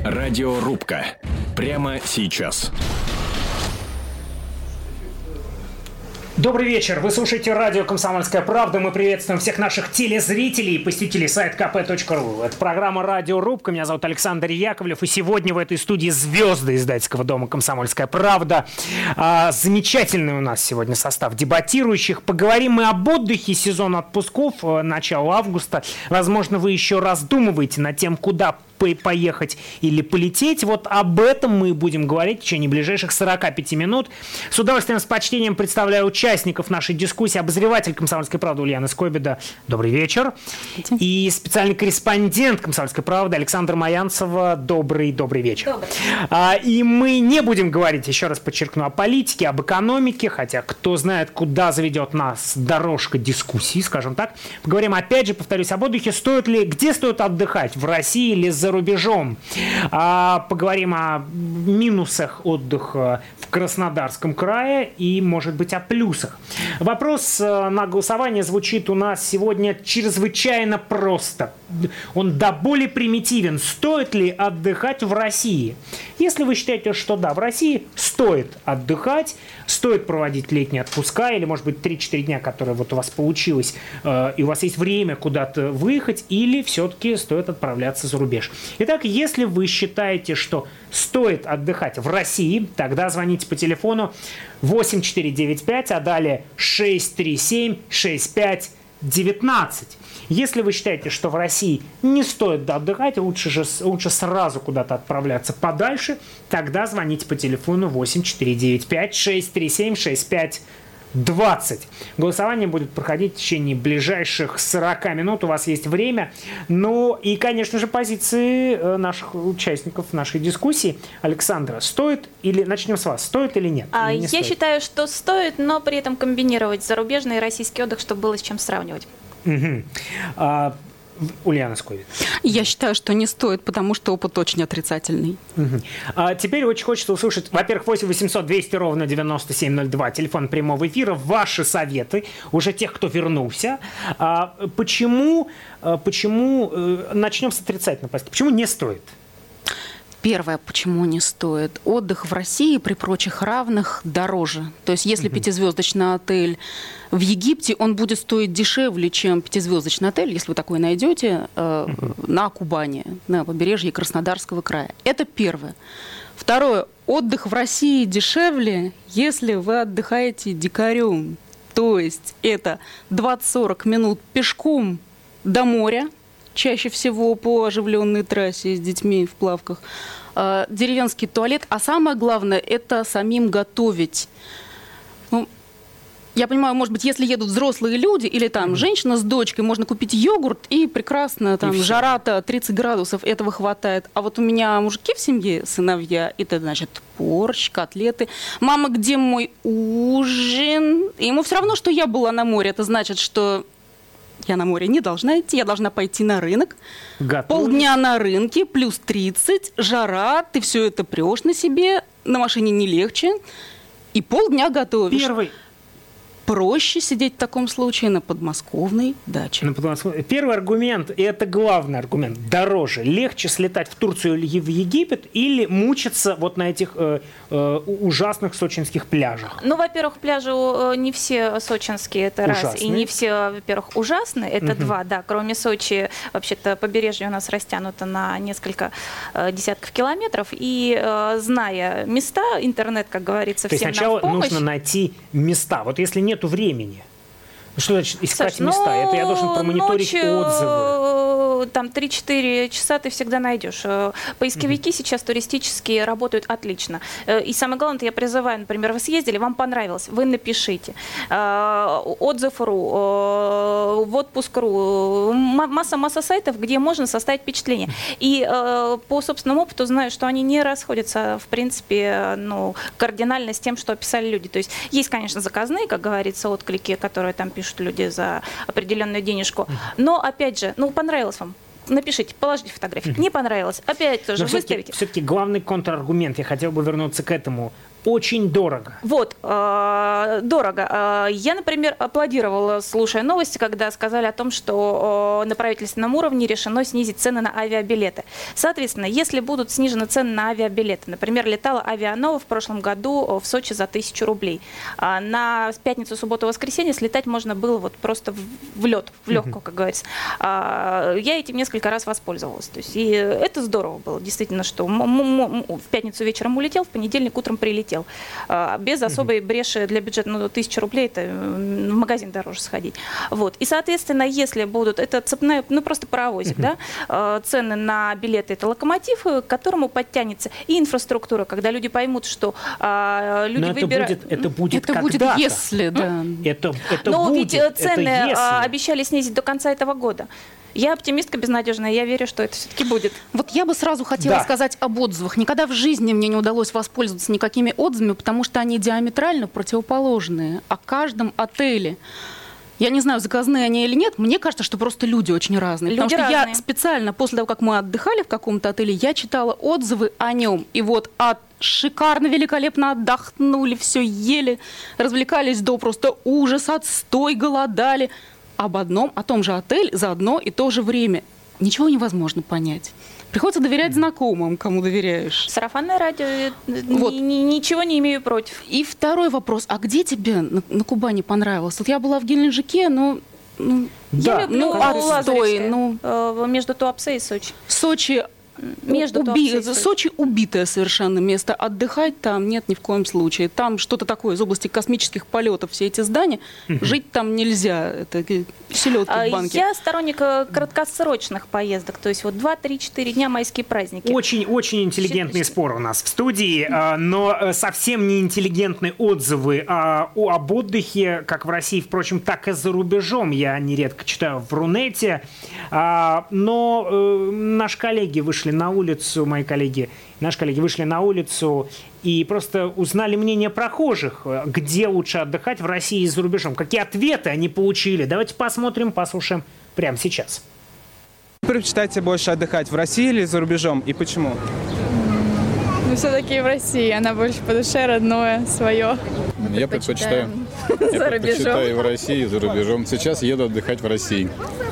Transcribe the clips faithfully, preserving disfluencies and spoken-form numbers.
Радиорубка. Прямо сейчас. Добрый вечер. Вы слушаете радио «Комсомольская правда». Мы приветствуем всех наших телезрителей и посетителей сайта ка пэ точка ру. Это программа «Радиорубка». Меня зовут Александр Яковлев. И сегодня в этой студии звезды издательского дома «Комсомольская правда». А, замечательный у нас сегодня состав дебатирующих. Поговорим мы об отдыхе, сезон отпусков, начало августа. Возможно, вы еще раздумываете над тем, куда поехать или полететь. Вот об этом мы будем говорить в течение ближайших сорока пяти минут. С удовольствием, с почтением представляю участников нашей дискуссии. Обозреватель «Комсомольской правды» Ульяна Скобида. Добрый вечер. И специальный корреспондент «Комсомольской правды» Александра Маянцева. Добрый, добрый вечер. Добрый. А, и мы не будем говорить, еще раз подчеркну, о политике, об экономике, хотя кто знает, куда заведет нас дорожка дискуссий, скажем так. Поговорим опять же, повторюсь, об отдыхе. Стоит ли, где стоит отдыхать, в России или за рубежом. А, поговорим о минусах отдыха в Краснодарском крае и, может быть, о плюсах. Вопрос на голосование звучит у нас сегодня чрезвычайно просто. Он до боли примитивен. Стоит ли отдыхать в России? Если вы считаете, что да, в России стоит отдыхать, стоит проводить летние отпуска или, может быть, три-четыре дня, которые вот у вас получилось, э, и у вас есть время куда-то выехать, или все-таки стоит отправляться за рубеж. Итак, если вы считаете, что стоит отдыхать в России, тогда звоните по телефону восемь четыре девять пять, а далее шесть три семь шесть пять девятнадцать. Если вы считаете, что в России не стоит отдыхать, лучше, же, лучше сразу куда-то отправляться подальше, тогда звоните по телефону восемь четыре девять пять шесть три семь шесть пять двадцать. Голосование будет проходить в течение ближайших сорока минут. У вас есть время. Ну и, конечно же, позиции наших участников нашей дискуссии. Александра, стоит или... Начнем с вас. Стоит или нет? А, или не я стоит? считаю, что стоит, но при этом комбинировать зарубежный и российский отдых, чтобы было с чем сравнивать. Угу. А, Ульяна Скобида. Я считаю, что не стоит, потому что опыт очень отрицательный. Угу. А теперь очень хочется услышать, во-первых, восемь восемьсот двести ровно девяносто семь ноль два, телефон прямого эфира, ваши советы, уже тех, кто вернулся. А, почему, почему, начнем с отрицательной позиции, почему не стоит? Первое, почему не стоит. Отдых в России при прочих равных дороже. То есть если uh-huh. пятизвездочный отель в Египте, он будет стоить дешевле, чем пятизвездочный отель, если вы такой найдете, э, uh-huh. на Кубани, на побережье Краснодарского края. Это первое. Второе. Отдых в России дешевле, если вы отдыхаете дикарем. То есть это двадцать-сорок минут пешком до моря, чаще всего по оживленной трассе с детьми в плавках, э, деревенский туалет, а самое главное, это самим готовить. Ну, я понимаю, может быть, если едут взрослые люди или там mm-hmm. женщина с дочкой, можно купить йогурт и прекрасно, там, жара-то тридцать градусов, этого хватает. А вот у меня мужики в семье, сыновья, это значит борщ, котлеты. Мама, где мой ужин? И ему все равно, что я была на море, это значит, что я на море не должна идти, я должна пойти на рынок. Готовить. Полдня на рынке, плюс тридцать, жара, ты все это прешь на себе, на машине не легче, и полдня готовишь. Первый. Проще сидеть в таком случае на подмосковной даче. На подмосков... Первый аргумент, и это главный аргумент, дороже. Легче слетать в Турцию или в Египет или мучиться вот на этих э, э, ужасных сочинских пляжах? Ну, во-первых, пляжи не все сочинские, это ужасные. Раз. И не все, во-первых, ужасные, это угу. два, да. Кроме Сочи, вообще-то побережье у нас растянуто на несколько э, десятков километров. И э, зная места, интернет, как говорится, То всем есть сначала нам в помощь. Нужно найти места. Вот если нет времени. Что значит искать Саш, места? ну, Это я должен промониторить ночью, отзывы. Там три-четыре часа ты всегда найдешь. Поисковики mm-hmm. сейчас туристические работают отлично. И самое главное, я призываю, например, вы съездили, вам понравилось, вы напишите. Отзыв.ру, в отпуск.ру, масса-масса сайтов, где можно составить впечатление. И по собственному опыту знаю, что они не расходятся, в принципе, ну, кардинально с тем, что описали люди. То есть есть, конечно, заказные, как говорится, отклики, которые там пишут люди за определенную денежку. Но, опять же, ну, понравилось вам, напишите, положите фотографию. Не понравилось, опять тоже выставите. Все-таки главный контраргумент, я хотел бы вернуться к этому. Очень дорого. Вот, э, дорого. Э, я, например, аплодировала, слушая новости, когда сказали о том, что э, на правительственном уровне решено снизить цены на авиабилеты. Соответственно, если будут снижены цены на авиабилеты, например, летала Авианова в прошлом году в Сочи за тысячу рублей. А на пятницу, субботу, воскресенье слетать можно было вот просто в, в лед, в легкую, как говорится. А, я этим несколько раз воспользовалась. То есть, и это здорово было, действительно, что м- м- м- в пятницу вечером улетел, в понедельник утром прилетел. Без особой бреши для бюджета, ну, тысяча рублей, это в магазин дороже сходить. Вот. И, соответственно, если будут, это цепная, ну, просто паровозик, uh-huh. да, цены на билеты, это локомотив, к которому подтянется и инфраструктура, когда люди поймут, что а, люди Но выбирают... Это будет, это будет Это будет, если, да. Это, это Но будет, ведь цены это если. обещали снизить до конца этого года. Я оптимистка безнадежная, я верю, что это все-таки будет. Вот я бы сразу хотела Да. сказать об отзывах. Никогда в жизни мне не удалось воспользоваться никакими отзывами, потому что они диаметрально противоположные. О каждом отеле. Я не знаю, заказные они или нет. Мне кажется, что просто люди очень разные. Люди потому что разные. я специально, после того, как мы отдыхали в каком-то отеле, я читала отзывы о нем. И вот от шикарно, великолепно отдохнули, все ели, развлекались до просто ужаса, отстой, голодали. Об одном, о том же отеле за одно и то же время. Ничего невозможно понять. Приходится доверять знакомым, кому доверяешь. Сарафанное радио, Вот. ни- ни- ничего не имею против. И второй вопрос. А где тебе на, на Кубани понравилось? Вот я была в Геленджике, но... Ну, Да, Я люблю ну, отстой, Лазаревское, ну. э, между Туапсе и Сочи. Сочи... Между уби- Туапсе и Сочи. Сочи убитое совершенно место. Отдыхать там нет ни в коем случае. Там что-то такое из области космических полетов, все эти здания. Жить там нельзя. Это селедки А, в банке. Я сторонник э, краткосрочных поездок, то есть вот два, три, четыре дня майские праздники. Очень-очень интеллигентный спор у нас в студии, а, но э, совсем не интеллигентные отзывы а, о- об отдыхе, как в России, впрочем, так и за рубежом. Я нередко читаю в Рунете. А, Но э, наши коллеги вышли на улицу, мои коллеги, наши коллеги вышли на улицу и просто узнали мнение прохожих, где лучше отдыхать в России и за рубежом. Какие ответы они получили. Давайте посмотрим, послушаем прямо сейчас. Предпочитаете больше отдыхать в России или за рубежом и почему? Ну, все-таки в России. Она больше по душе, родное, свое. Я предпочитаю, я предпочитаю и в России, и за рубежом. Сейчас еду отдыхать в России,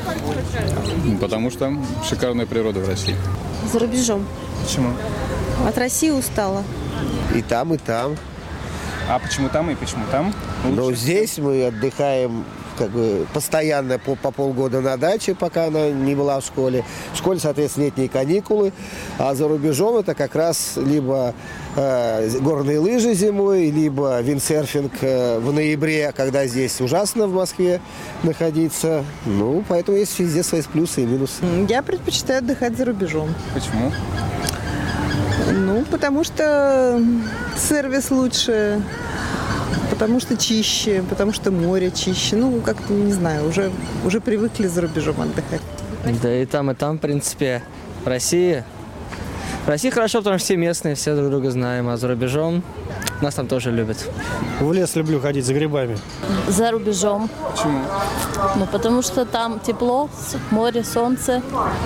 потому что шикарная природа в России. За рубежом. Почему? От России устала. И там, и там. А почему там и почему там? Но Лучше? здесь мы отдыхаем как бы постоянно по, по полгода на даче, пока она не была в школе. В школе, соответственно, летние каникулы. А за рубежом это как раз либо э, горные лыжи зимой, либо виндсерфинг э, в ноябре, когда здесь ужасно в Москве находиться. Ну, поэтому есть везде свои плюсы и минусы. Я предпочитаю отдыхать за рубежом. Почему? Ну, потому что сервис лучше, потому что чище, потому что море чище. Ну, как-то, не знаю, уже, уже привыкли за рубежом отдыхать. Да и там, и там, в принципе, в России. В России хорошо, потому что все местные, все друг друга знаем, а за рубежом нас там тоже любят. В лес люблю ходить за грибами. За рубежом. Почему? Ну, потому что там тепло, море, солнце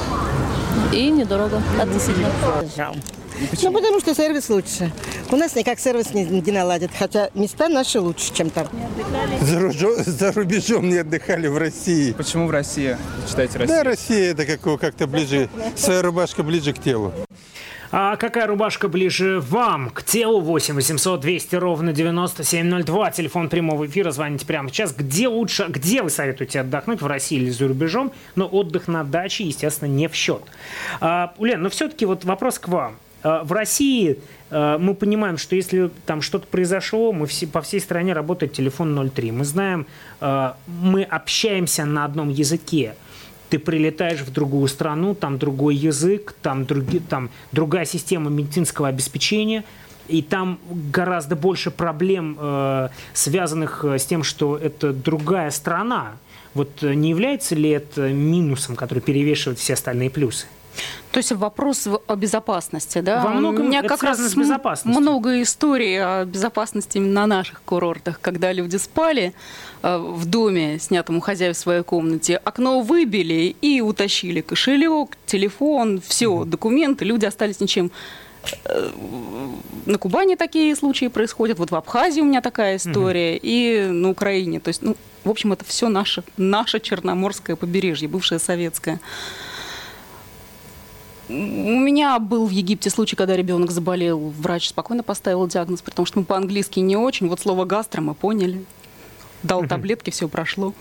и недорого относительно. Ну, потому что сервис лучше. У нас никак сервис не, не наладит, хотя места наши лучше, чем там. За, ружо, за рубежом не отдыхали в России. Почему в России? Читаете Россию? Да, Россия это как, как-то ближе, своя рубашка ближе к телу. А какая рубашка ближе вам к телу? восемь восемьсот двести ровно девяносто семь ноль два. Телефон прямого эфира. Звоните прямо сейчас. Где лучше, где вы советуете отдохнуть, в России или за рубежом? Но отдых на даче, естественно, не в счет. А, Ульяна, но все-таки вот вопрос к вам. А, в России а, мы понимаем, что если там что-то произошло, мы все, по всей стране работает телефон ноль три. Мы знаем, а, мы общаемся на одном языке. Ты прилетаешь в другую страну, там другой язык, там, други, там другая система медицинского обеспечения, и там гораздо больше проблем, э, связанных с тем, что это другая страна. Вот не является ли это минусом, который перевешивает все остальные плюсы? То есть вопрос о безопасности, да? Во многом У меня это как раз связано с безопасностью. много историй о безопасности именно на наших курортах, когда люди спали э, в доме, снятом у хозяев в своей комнате, окно выбили и утащили кошелек, телефон, все, mm-hmm. документы, люди остались ничем. На Кубани такие случаи происходят, вот в Абхазии у меня такая история, угу. и на Украине. То есть, ну, в общем, это все наше, наше Черноморское побережье, бывшее советское. У меня был в Египте случай, когда ребенок заболел, врач спокойно поставил диагноз, потому что мы по-английски не очень. Вот слово «гастро» мы поняли. Дал таблетки, все прошло.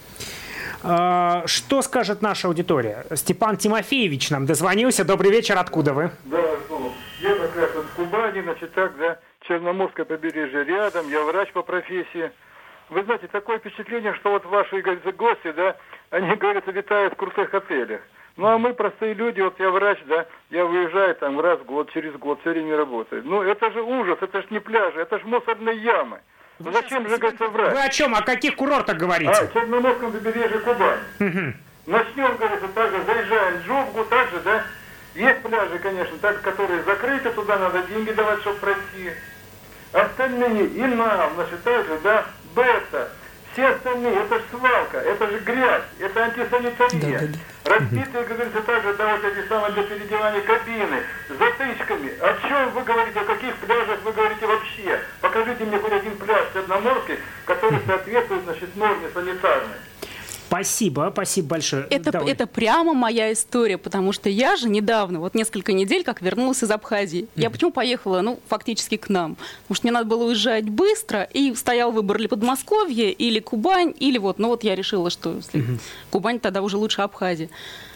Что скажет наша аудитория? Степан Тимофеевич нам дозвонился. Добрый вечер, откуда вы? Да, ну, я как раз вот в Кубани, значит, так, да, Черноморское побережье рядом, я врач по профессии. Вы знаете, такое впечатление, что вот ваши, говорится, гости, да, они, говорится, витают в крутых отелях. Ну, а мы, простые люди, вот я врач, да, я выезжаю там раз в год, через год, все время работаю. Ну, это же ужас, это же не пляжи, это же мусорные ямы. Ну, зачем же, говорится, врач? Вы о чем? О каких курортах говорите? А, Черноморском побережье Кубани. Угу. Начнем, говорится, так же, заезжаем в Джубгу, так же, да. Есть пляжи, конечно, так, которые закрыты, туда надо деньги давать, чтобы пройти. Остальные, Инал, значит, так же, да, Бета, все остальные, это же свалка, это же грязь, это антисанитария. Да, да, да. Разбитые, как говорится, также, да, вот эти самые для переодевания кабины, с затычками. О чем вы говорите, о каких пляжах вы говорите вообще? Покажите мне хоть один пляж черноморский, который соответствует, значит, норме санитарной. Спасибо, спасибо большое. Это, это прямо моя история, потому что я же недавно, вот несколько недель, как вернулась из Абхазии. Mm-hmm. Я почему поехала, ну, фактически к нам? Потому что мне надо было уезжать быстро, и стоял выбор или Подмосковье, или Кубань, или вот, ну вот я решила, что если mm-hmm. Кубань, тогда уже лучше Абхазия.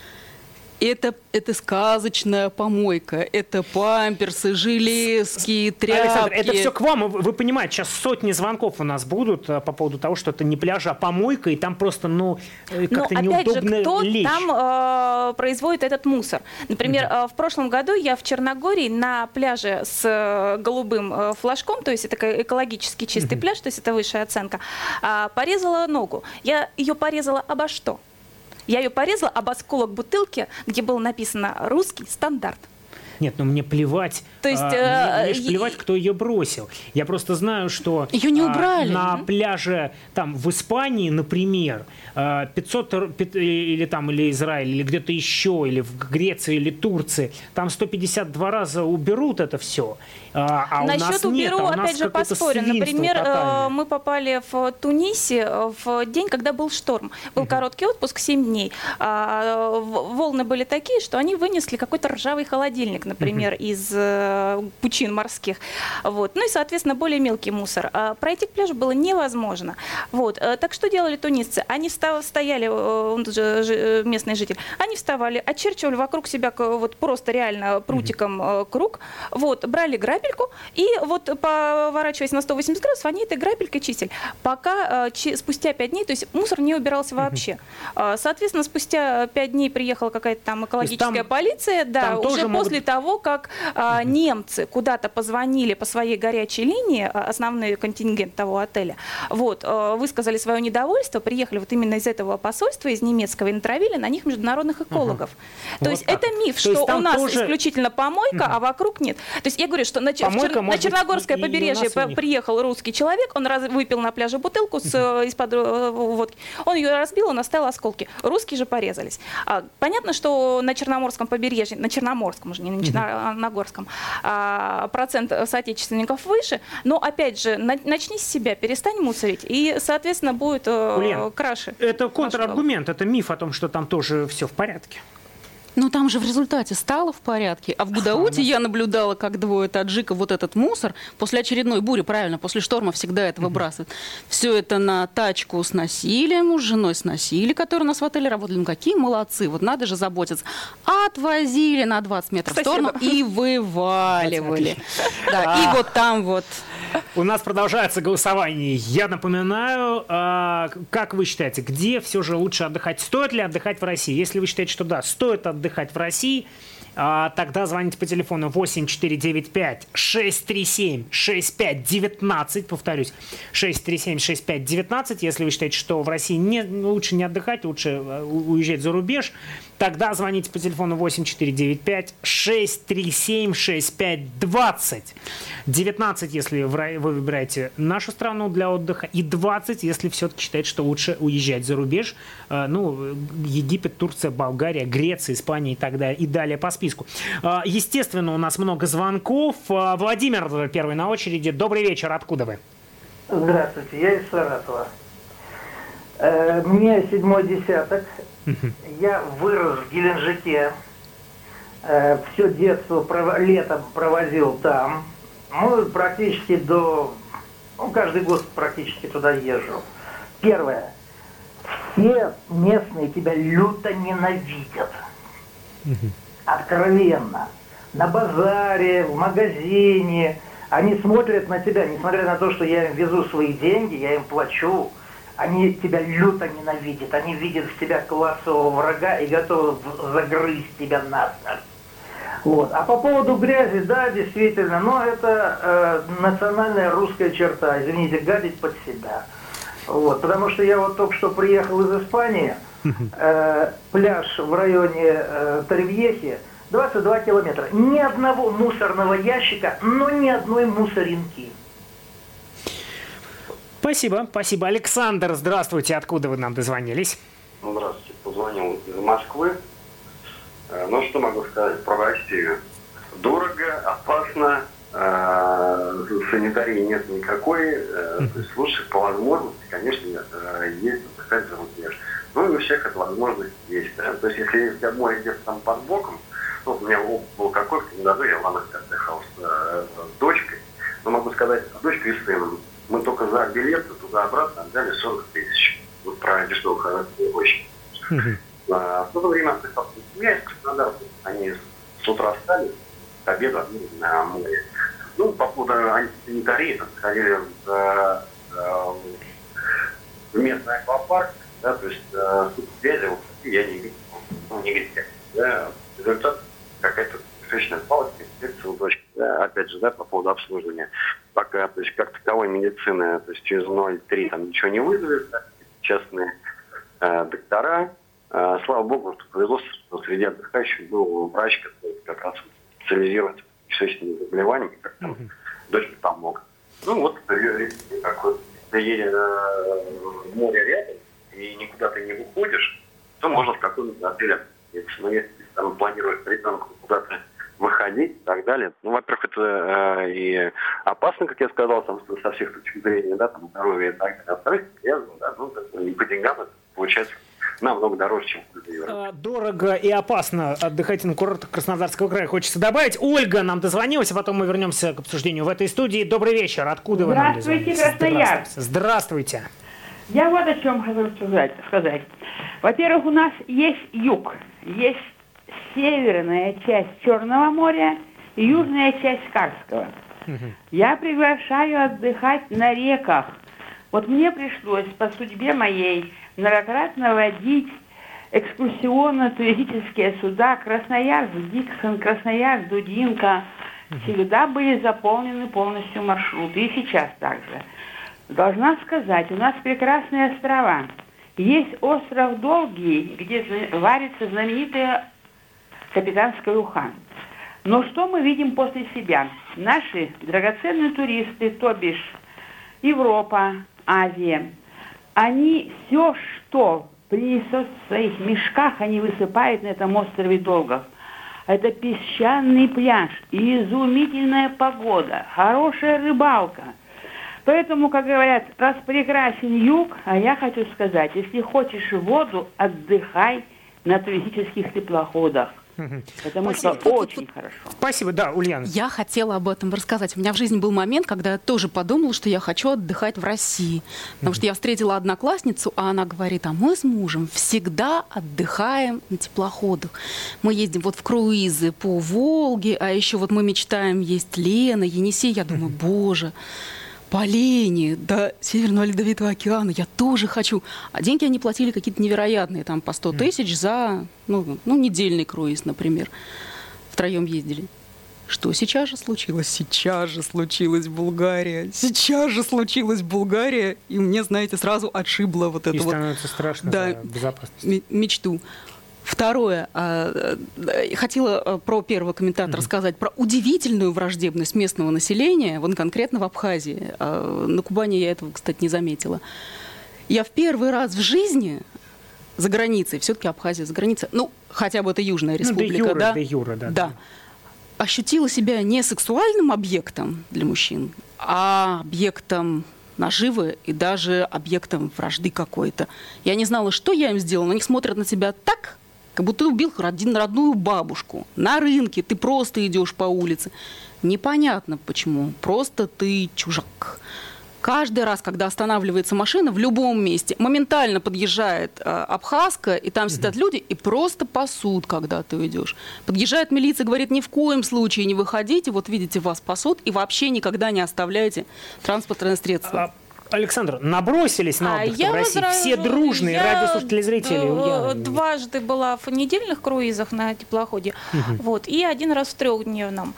Это, это сказочная помойка, это памперсы, железки, тряпки. Александр, это все к вам. Вы понимаете, сейчас сотни звонков у нас будут по поводу того, что это не пляж, а помойка, и там просто, ну, как-то Но, неудобно опять же, кто лечь. там э, производит этот мусор? Например, mm-hmm. э, в прошлом году я в Черногории на пляже с э, голубым э, флажком, то есть это экологически чистый mm-hmm. пляж, то есть это высшая оценка, э, порезала ногу. Я ее порезала обо что? Я ее порезала об осколок бутылки, где было написано «Русский стандарт». Нет, ну мне плевать, То есть, а, мне, э, мне плевать, кто ее бросил. Я просто знаю, что ее не убрали. А, на пляже там в Испании, например, пятьсот или там или Израиль, или где-то еще, или в Греции, или Турции, там сто пятьдесят два раза уберут это все. А, а Насчет у нас уберу, нет, а у нас опять же, поспорю. Например, тотальное. мы попали в Тунисе в день, когда был шторм. Был угу. короткий отпуск, семь дней. А, волны были такие, что они вынесли какой-то ржавый холодильник, например, угу. из э, пучин морских. Вот. Ну и, соответственно, более мелкий мусор. А, пройти к пляжу было невозможно. Вот. А, так что делали тунисцы? Они встав, стояли, он же, же, местный житель, они вставали, очерчивали вокруг себя вот просто реально прутиком угу. круг, вот, брали грабельку и вот, поворачиваясь на сто восемьдесят градусов, они этой грабелькой чистили. Пока ч, спустя пять дней, то есть мусор не убирался вообще. Угу. Соответственно, спустя пять дней приехала какая-то там экологическая там, полиция, да, уже после могут... того, как а, немцы куда-то позвонили по своей горячей линии, основной контингент того отеля, вот, а, высказали свое недовольство, приехали вот именно из этого посольства, из немецкого, и натравили на них международных экологов. Ага. То вот есть так. Это миф, то что у нас тоже... исключительно помойка, угу. а вокруг нет. То есть я говорю, что на, Чер... на Черногорское быть, побережье приехал русский человек, он раз... выпил на пляже бутылку с... угу. из-под водки, он ее разбил, он оставил осколки. Русские же порезались. А, понятно, что на Черноморском побережье, на Черноморском уже, не на Черногорском, а, процент соотечественников выше, но опять же, на... начни с себя, перестань мусорить, и, соответственно, будет Ульяна, краше. Это контраргумент, это миф о том, что там тоже все в порядке. Ну, там же в результате стало в порядке. А в Гудауте я наблюдала, как двое таджиков вот этот мусор после очередной бури, правильно, после шторма всегда это выбрасывают. Все это на тачку сносили, муж с женой сносили, которые у нас в отеле работали. Ну, какие молодцы, вот надо же заботиться. Отвозили на двадцать метров в сторону и вываливали. Да, и вот там вот... У нас продолжается голосование. Я напоминаю, как вы считаете, где все же лучше отдыхать? Стоит ли отдыхать в России? Если вы считаете, что да, стоит отдыхать в России, тогда звоните по телефону восемь четыре девять пять шесть три семь шесть пять девятнадцать, повторюсь, шесть три семь шесть пять девятнадцать. Если вы считаете, что в России не, лучше не отдыхать, лучше уезжать за рубеж, тогда звоните по телефону восемь четыре девять пять шесть три семь шесть пять двадцать. девятнадцать, если вы выбираете нашу страну для отдыха, и двадцать, если все-таки считаете, что лучше уезжать за рубеж. Ну, Египет, Турция, Болгария, Греция, Испания и так далее. И далее по списку. списку. Естественно, у нас много звонков. Владимир первый на очереди. Добрый вечер. Откуда вы? Здравствуйте, я из Саратова. Мне седьмой десяток. Я вырос в Геленджике. Все детство, лето проводил там. Ну, практически до... Ну, каждый год практически туда езжу. Первое. Все местные тебя люто ненавидят. Откровенно. На базаре, в магазине. Они смотрят на тебя, несмотря на то, что я им везу свои деньги, я им плачу. Они тебя люто ненавидят. Они видят в тебя классового врага и готовы загрызть тебя насмерть. Вот. А по поводу грязи, да, действительно, но это э, национальная русская черта, извините, гадить под себя. Вот. Потому что я вот только что приехал из Испании, э, пляж в районе э, Торревьехи, двадцать два километра. Ни одного мусорного ящика, но ни одной мусоринки. Спасибо, спасибо. Александр, здравствуйте. Откуда вы нам дозвонились? Здравствуйте, позвонил из Москвы. Ну, что могу сказать про Россию? Дорого, опасно, э, санитарии нет никакой. Э, то есть лучше по возможности, конечно, э, есть отдыхать за рубеж. Ну, и у всех эта возможность есть. Да? То есть, если у тебя море где-то там под боком, ну, у меня опыт был какой, в том году я в Анапе отдыхал с, э, с дочкой. Но могу сказать, с дочкой и сыном. Мы только за билеты туда-обратно отдали сорок тысяч. Вот про дешевых очень. В то время отдыхал семья из Краснодара. Они с утра встали, к обеду на море. Ну, по поводу антисанитарии, там, сходили в, в местный аквапарк, да, то есть э, связи вот, я не видел, ну, не видел. Да, результат какая-то кишечная палочка, инфекция у дочки. Да, опять же, да, по поводу обслуживания. Пока, то есть, как таковой медицины, то есть через ноль целых три там ничего не вызовет, да, частные э, доктора. Uh, слава богу, что повезло, что среди отдыхающих был врач, который как раз специализируется в кишечными заболеваниями, как там uh-huh. дочка там мог. Ну вот, как вот, если uh, море рядом и никуда ты не выходишь, то можно в какой-нибудь отеле отправиться. Но если ты там планируешь ребенку куда-то выходить и так далее, ну, во-первых, это uh, и опасно, как я сказал, там, со всех точек зрения, да, там, здоровья и так далее. А во-вторых, грязно, да, ну, и по деньгам это получается намного дороже, чем в Европе. Дорого и опасно отдыхать на курортах Краснодарского края. Хочется добавить. Ольга нам дозвонилась, а потом мы вернемся к обсуждению в этой студии. Добрый вечер. Откуда вы нам дозвонились? Здравствуйте, Красноярск. Здравствуйте. Я вот о чем хочу сказать. сказать. Во-первых, у нас есть юг. Есть северная часть Черного моря и южная часть Карского. Угу. Я приглашаю отдыхать на реках. Вот мне пришлось по судьбе моей многократно водить экскурсионно-туристические суда Красноярск, Диксон, Красноярск, Дудинка. Всегда были заполнены полностью маршруты. И сейчас также. Должна сказать, у нас прекрасные острова. Есть остров Долгий, где варится знаменитая капитанская уха. Но что мы видим после себя? Наши драгоценные туристы, то бишь Европа, Азия, они все, что принесут в своих мешках, они высыпают на этом острове Долгов. Это песчаный пляж, изумительная погода, хорошая рыбалка. Поэтому, как говорят, раз прекрасен юг, а я хочу сказать, если хочешь воду, отдыхай на туристических теплоходах. Потому Спасибо. что очень хорошо. Спасибо, да, Ульяна. Я хотела об этом рассказать. У меня в жизни был момент, когда я тоже подумала, что я хочу отдыхать в России. Потому что я встретила одноклассницу, а она говорит, а мы с мужем всегда отдыхаем на теплоходах. Мы ездим вот в круизы по Волге, а еще вот мы мечтаем есть Лена, Енисей. Я думаю, боже, по Лене до Северного Ледовитого океана я тоже хочу. А деньги они платили какие-то невероятные, там по сто тысяч за ну, ну, недельный круиз, например. Втроем ездили. Что сейчас же случилось? Сейчас же случилась Булгария. Сейчас же случилась Булгария. И мне, знаете, сразу отшибло вот это и вот... становится страшно да, за безопасность. Мечту. Второе. Хотела про первого комментатора mm-hmm. сказать про удивительную враждебность местного населения, вон конкретно в Абхазии. На Кубани я этого, кстати, не заметила. Я в первый раз в жизни за границей, все-таки Абхазия за границей, ну, хотя бы это Южная Республика, ну, де юре, да? де юре, да, да. да. Ощутила себя не сексуальным объектом для мужчин, а объектом наживы и даже объектом вражды какой-то. Я не знала, что я им сделала, но они смотрят на тебя так, как будто ты убил родин, родную бабушку. На рынке ты просто идешь по улице. Непонятно почему. Просто ты чужак. Каждый раз, когда останавливается машина в любом месте, моментально подъезжает э, абхазка, и там сидят люди и просто пасут, когда ты идешь. Подъезжает милиция, говорит, ни в коем случае не выходите, вот видите, вас пасут, и вообще никогда не оставляйте транспортное средство. Александр, набросились на отдых а в России. возражу, Все дружные я радиослушатели, зрители. Дважды была в недельных круизах на теплоходе, угу. вот, и один раз в трехдневном.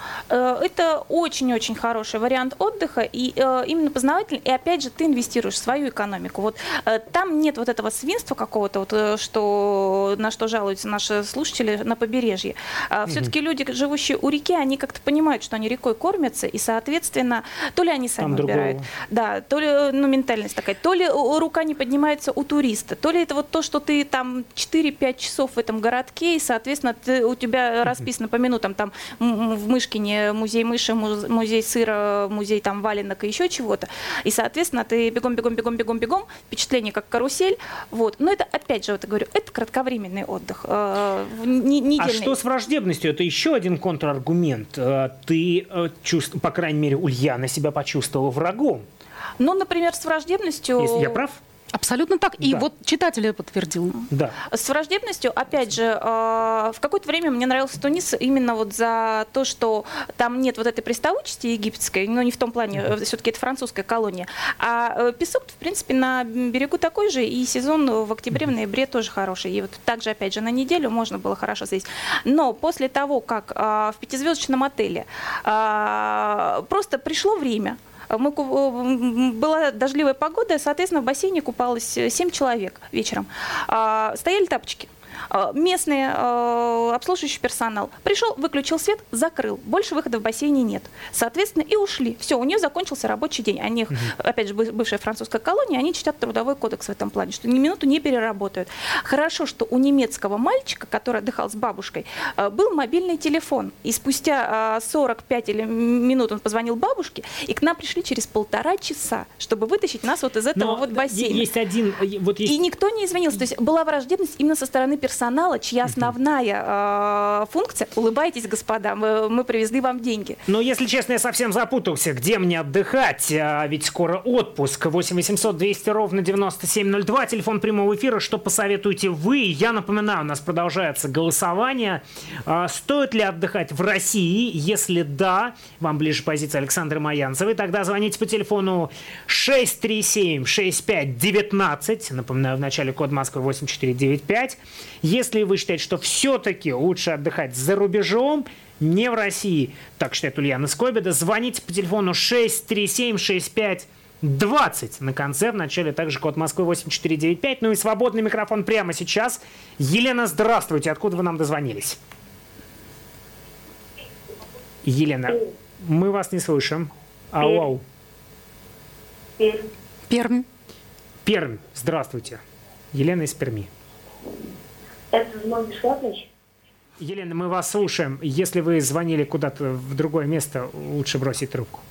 Это очень-очень хороший вариант отдыха, и именно познавательный, и опять же ты инвестируешь в свою экономику. Вот, там нет вот этого свинства какого-то, вот, что, на что жалуются наши слушатели на побережье. Угу. Все-таки люди, живущие у реки, они как-то понимают, что они рекой кормятся, и, соответственно, то ли они сами там убирают, да, то ли ну, ментальность такая. То ли рука не поднимается у туриста, то ли это вот то, что ты там четыре-пять часов в этом городке, и, соответственно, ты, у тебя расписано по минутам там в Мышкине музей мыши, музей сыра, музей там валенок и еще чего-то. И, соответственно, ты бегом-бегом-бегом-бегом-бегом, впечатление как карусель. Вот. Но это, опять же, вот я говорю, это кратковременный отдых. Э, недельный. А что с враждебностью? Это еще один контраргумент. Ты, чувств... по крайней мере, Ульяна себя почувствовала врагом. Ну, например, с враждебностью... Если я прав? Абсолютно так. И да. вот читатель это подтвердил. Да. С враждебностью, опять же, в какое-то время мне нравился Тунис именно вот за то, что там нет вот этой приставучести египетской, но не в том плане, mm-hmm. все-таки это французская колония. А песок, в принципе, на берегу такой же, и сезон в октябре, в ноябре тоже хороший. И вот также, опять же, на неделю можно было хорошо съездить. Но после того, как в пятизвездочном отеле просто пришло время, Мы, была дождливая погода, соответственно, в бассейне купалось семь человек вечером. Стояли тапочки. Местный обслуживающий персонал пришел, выключил свет, закрыл. Больше выхода в бассейне нет. Соответственно, и ушли. Все, у нее закончился рабочий день. Они, угу. опять же, бывшая французская колония, они читают трудовой кодекс в этом плане, что ни минуту не переработают. Хорошо, что у немецкого мальчика, который отдыхал с бабушкой, был мобильный телефон. И спустя сорок пять минут он позвонил бабушке, и к нам пришли через полтора часа, чтобы вытащить нас вот из этого Но вот бассейна. Есть один, вот есть... И никто не извинился. То есть была враждебность именно со стороны персонала, чья основная э, функция — улыбайтесь, господа, мы, мы привезли вам деньги. Но, если честно, я совсем запутался, где мне отдыхать, а ведь скоро отпуск. восемь восемьсот двести ровно девяносто семь ноль два, телефон прямого эфира, что посоветуете вы? Я напоминаю, у нас продолжается голосование. А, стоит ли отдыхать в России? Если да, вам ближе позиция Александры Маянцевой, тогда звоните по телефону шесть три семь шесть пять девятнадцать, напоминаю, в начале код Москвы восемь четыре девять пять. Если вы считаете, что все-таки лучше отдыхать за рубежом, не в России, так считает Ульяна Скобида, звоните по телефону шесть три семь шесть пять двадцать на конце, в начале также код Москвы восемь четыре девять пять. Ну и свободный микрофон прямо сейчас. Елена, здравствуйте, откуда вы нам дозвонились? Елена, мы вас не слышим. Ау, ау. Пермь. Пермь. Пермь, здравствуйте. Елена из Перми. Это звонок бесплатный? Елена, мы вас слушаем. Если вы звонили куда-то в другое место, лучше бросить трубку.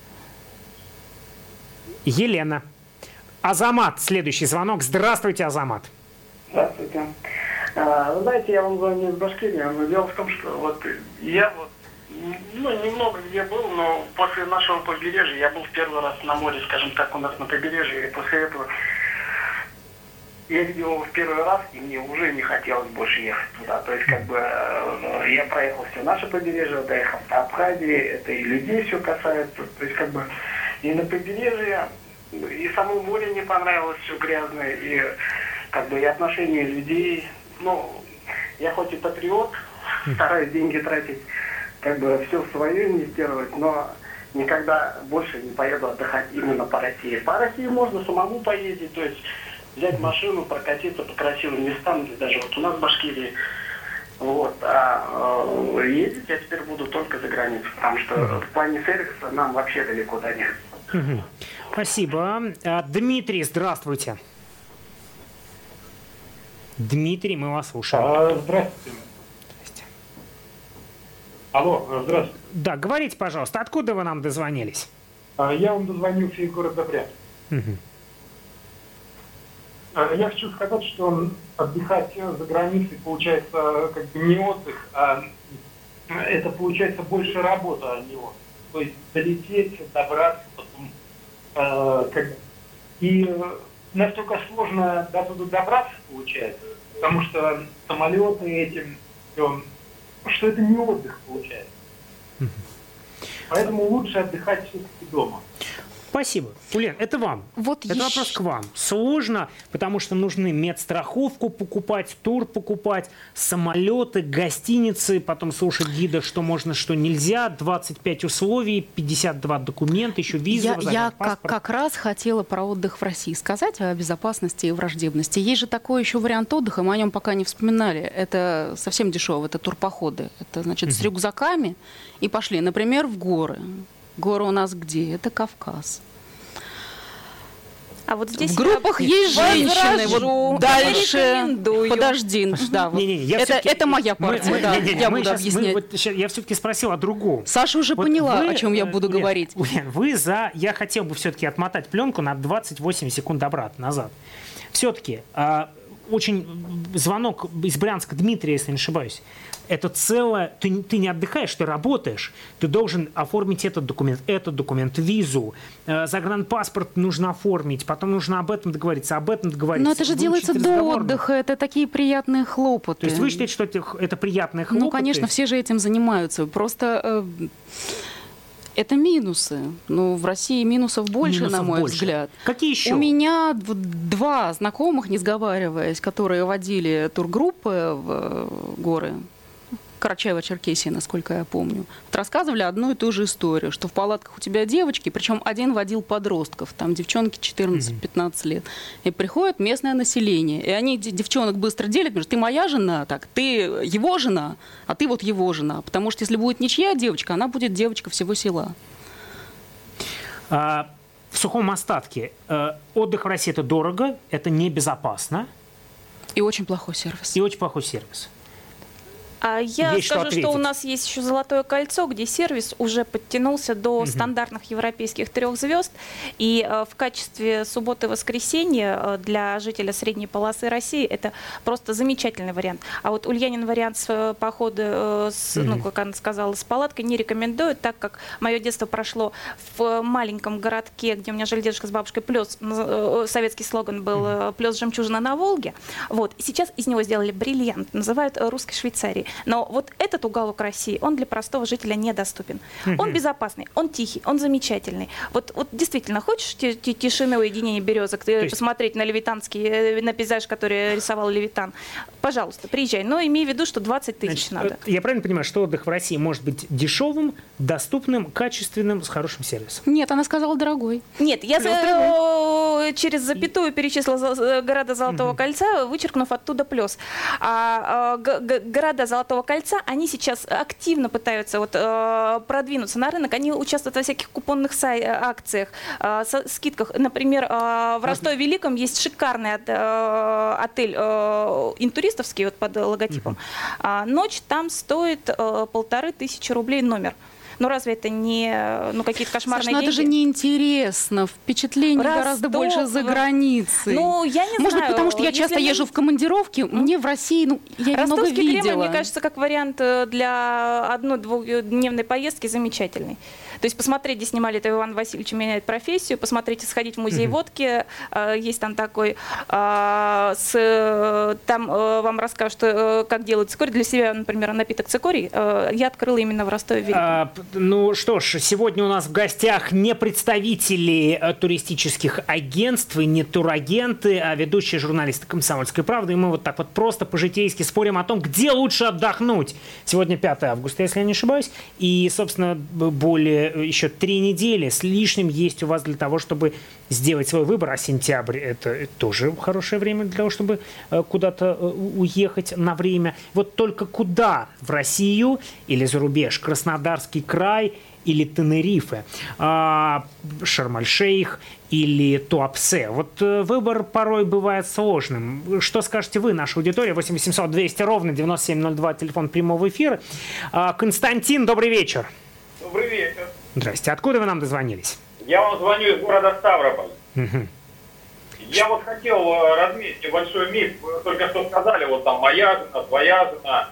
Елена. Азамат, следующий звонок. Здравствуйте, Азамат. Здравствуйте. Вы знаете, я вам звоню из Башкирии, но дело в том, что вот я вот, ну, немного где был, но после нашего побережья, я был в первый раз на море, скажем так, у нас на побережье, и после этого я видел его в первый раз, и мне уже не хотелось больше ехать туда. То есть, как бы, я проехал все наше побережье, доехал до Абхазии, это и людей все касается. То есть, как бы, и на побережье, и само море мне понравилось, все грязное, и, как бы, и отношения людей. Ну, я хоть и патриот, стараюсь деньги тратить, как бы, все в свое инвестировать, но никогда больше не поеду отдыхать именно по России. По России можно самому поездить, то есть, взять машину, прокатиться по красивым местам, даже вот у нас в Башкирии. Вот. А э, ездить я теперь буду только за границу, потому что в плане сервиса нам вообще далеко до них. Спасибо. Дмитрий, здравствуйте. Дмитрий, мы вас слушаем. А, здравствуйте. Здрасте. Алло, здравствуйте. Да, говорите, пожалуйста, откуда вы нам дозвонились? А, я вам дозвонился из города Брянск. Угу. А, я хочу сказать, что отдыхать за границей получается как бы не отдых, а это получается больше работа, а не отдых. То есть долететь, добраться, потом э, как... и настолько сложно до туда добраться получается, потому что самолеты этим, все, что это не отдых получается. Поэтому лучше отдыхать все-таки дома. Спасибо. Улен, это вам. Вот это еще... вопрос к вам. Сложно, потому что нужны медстраховку покупать, тур покупать, самолеты, гостиницы, потом слушать гида, что можно, что нельзя, двадцать пять условий, пятьдесят два документа, еще виза. Я, я как, как раз хотела про отдых в России сказать, о безопасности и враждебности. Есть же такой еще вариант отдыха, мы о нем пока не вспоминали. Это совсем дешево, это турпоходы. Это, значит, mm-hmm. с рюкзаками и пошли, например, в горы. Горы у нас где? Это Кавказ. А вот здесь в группах есть женщины. Вот дальше. Подожди. Да, вот. не, не, я это, это моя партия. Мы, да, не, не, не, я буду сейчас, объяснять. Мы, вот, я все-таки спросил о другом. Саша уже вот поняла, вы, о чем я буду Улен, говорить. Улен, вы за... Я хотел бы все-таки отмотать пленку на двадцать восемь секунд обратно, назад. Все-таки а, очень звонок из Брянска Дмитрия, если не ошибаюсь. Это целое... Ты, ты не отдыхаешь, ты работаешь. Ты должен оформить этот документ, этот документ, визу. Э, загранпаспорт нужно оформить. Потом нужно об этом договориться, об этом договориться. Но это же делается до отдыха. Это такие приятные хлопоты. То есть вы считаете, что это, это приятные хлопоты? Ну, конечно, все же этим занимаются. Просто... Э, это минусы. Ну, в России минусов больше, минусов на мой больше. взгляд. Какие еще? У меня два знакомых, не сговариваясь, которые водили тургруппы в горы, Карачаево-Черкесия, насколько я помню, вот рассказывали одну и ту же историю, что в палатках у тебя девочки, причем один водил подростков, там девчонки четырнадцать-пятнадцать лет, и приходит местное население, и они девчонок быстро делят, потому что ты моя жена, так, ты его жена, а ты вот его жена, потому что если будет ничья девочка, она будет девочка всего села. А, в сухом остатке, э, отдых в России – это дорого, это небезопасно. И очень плохой сервис. И очень плохой сервис. А я есть скажу, что, что у нас есть еще Золотое кольцо, где сервис уже подтянулся до угу. стандартных европейских трех звезд. И э, в качестве субботы и воскресенья э, для жителя средней полосы России это просто замечательный вариант. А вот Ульянин вариант с похода, э, с, угу. ну, как она сказала, с палаткой не рекомендую, так как мое детство прошло в маленьком городке, где у меня жили дедушка с бабушкой, плюс э, советский слоган был э, «Плюс жемчужина на Волге». Вот. И сейчас из него сделали бриллиант, называют русской Швейцарией. Но вот этот уголок России, он для простого жителя недоступен. Mm-hmm. Он безопасный, он тихий, он замечательный. Вот, вот действительно, хочешь тишины, уединения березок, есть... посмотреть на левитанский, на пейзаж, который рисовал Левитан, пожалуйста, приезжай. Но имей в виду, что двадцать тысяч надо. Я правильно понимаю, что отдых в России может быть дешевым, доступным, качественным, с хорошим сервисом? Нет, она сказала дорогой. Нет, я за... через запятую перечислила города Золотого mm-hmm. кольца, вычеркнув оттуда плюс. А, а, г- города Золотого кольца, они сейчас активно пытаются вот, э, продвинуться на рынок, они участвуют во всяких купонных сай- акциях, э, со- скидках. Например, э, в Ростове-Великом есть шикарный от, э, отель э, интуристовский вот, под логотипом. Uh-huh. Э, ночь там стоит э, полторы тысячи рублей номер. Ну разве это не ну, какие-то кошмарные Саш, ну, деньги? Это же неинтересно. Впечатлений Ростов, гораздо больше за границей. Ну, я не Может знаю. быть, потому что я часто мы... езжу в командировки, mm. мне в России, ну, я много видела. Ростовский Кремль, мне кажется, как вариант для одной-двухдневной поездки замечательный. То есть посмотреть, где снимали это Иван Васильевич меняет профессию, посмотрите, сходить в музей mm-hmm. водки, есть там такой, с, там вам расскажут, как делают цикорий. Для себя, например, напиток цикорий я открыла именно в Ростове-Великом. А, ну что ж, сегодня у нас в гостях не представители туристических агентств и не турагенты, а ведущие журналисты «Комсомольской правды». И мы вот так вот просто по-житейски спорим о том, где лучше отдохнуть. Сегодня пятое августа, если я не ошибаюсь. И, собственно, более еще три недели с лишним есть у вас для того, чтобы сделать свой выбор. А сентябрь – это тоже хорошее время для того, чтобы куда-то уехать на время. Вот только куда? В Россию или за рубеж? Краснодарский край или Тенерифе, а, Шарм-эль-Шейх или Туапсе. Вот выбор порой бывает сложным. Что скажете вы, наша аудитория? восемь восемьсот двести ровно девяносто семь ноль два, телефон прямого эфира. А, Константин, добрый вечер. Добрый вечер. Здрасте. Откуда вы нам дозвонились? Я вам звоню из города Ставрополь. Угу. Я вот хотел развеять небольшой миф. Вы только что сказали, вот там моя жена, твоя жена.